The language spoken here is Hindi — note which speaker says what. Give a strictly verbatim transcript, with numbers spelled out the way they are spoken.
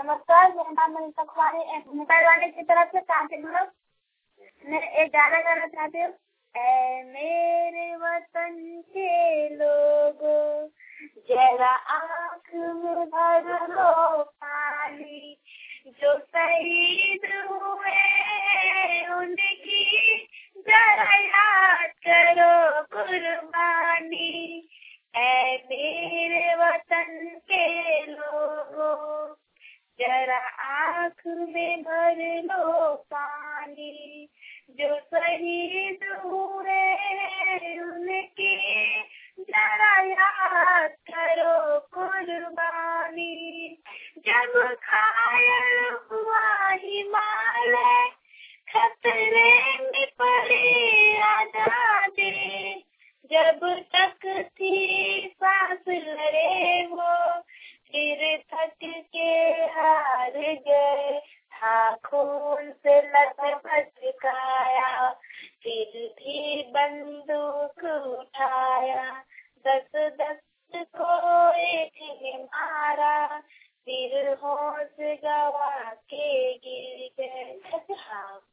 Speaker 1: नमस्कार, मेरा नाम मनीषा कुमारी है। मोबाइल वाले की तरफ से कांटे लोग मैं एक गाना गाना चाहती हूँ। ऐ मेरे वतन के लोगों, जरा आँख में भर लो पानी, जो शहीद हुए उनकी जरा याद करो कुर्बानी। ऐ मेरे वतन के लोगों, जरा आँख में भर लो पानी, जो शहीद हुए उनकी जरा याद करो कुर्बानी। जब घायल हुआ हिमालय, खतरे में पड़े आजादी, जब तक थी सांस लड़े वो, फिर थक के हार गए। था खून से लथपथ काया, फिर भी बंदूक उठाया। दस दस को एक ने मारा, फिर होश गवा के गिर गए।